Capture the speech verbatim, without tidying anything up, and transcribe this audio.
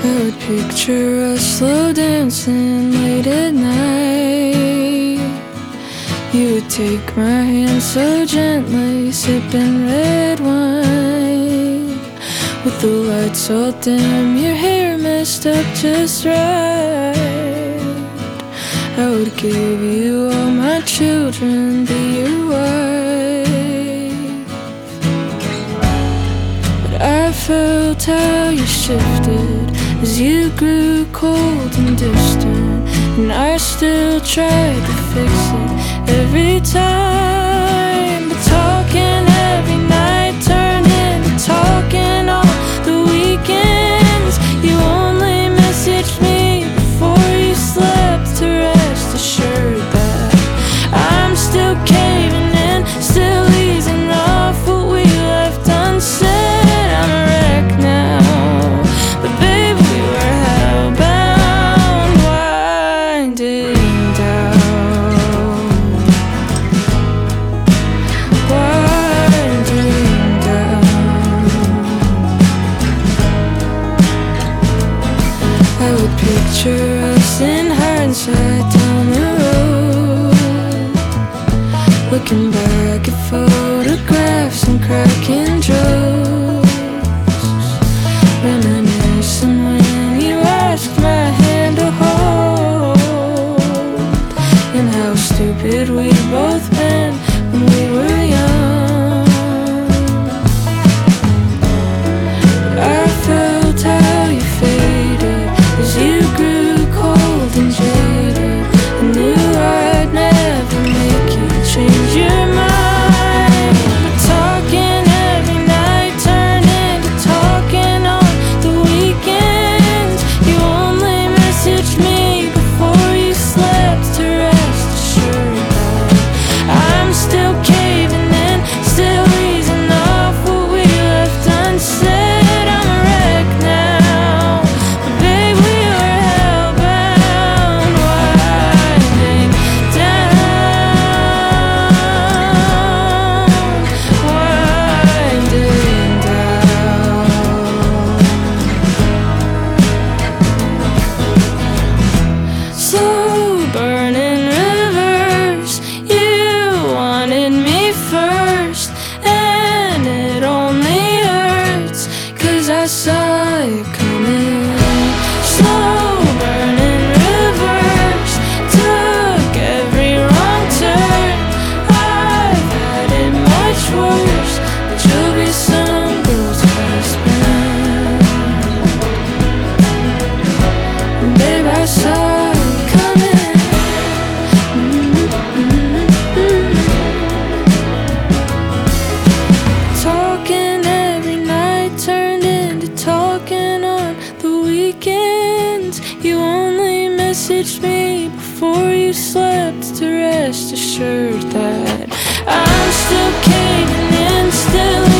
I would picture us slow dancing late at night. You would take my hand so gently, sipping red wine. With the lights all dim, your hair messed up just right. I would give you all my children, be your wife. But I felt how you shifted as you grew cold and distant, and I still tried to fix it every time. But talking every night turned into talking on the weekends. You only messaged me before you slept, to rest assured that I'm still caving in, still easing off what we left unsaid. I'm a wreck now, but baby, we were hellbound, winding down, winding down. I would picture us in hindsight down the road, looking back at photographs and cracking jokes, reminiscing when you asked my hand to hold, and how stupid we'd both been when we were young. But I felt how you faded as you grew cold and jaded. I knew I'd never make you change your mind. But talking every night turned into talking on the weekends. You only messaged me before you slept, to rest assured that I'm still caving in, still easing off what we left unsaid. I'm a wreck now, but babe, we were hellbound, winding down, winding down. Slow burning rivers, you wanted me first, and it only hurts 'cause I saw it coming. Slow burning rivers, took every wrong turn. I've had it much worse, but you'll be some girl's husband. And babe, I saw it coming. Talking every night turned into talking on the weekends. You only messaged me before you slept, to rest assured that I'm still caving in, still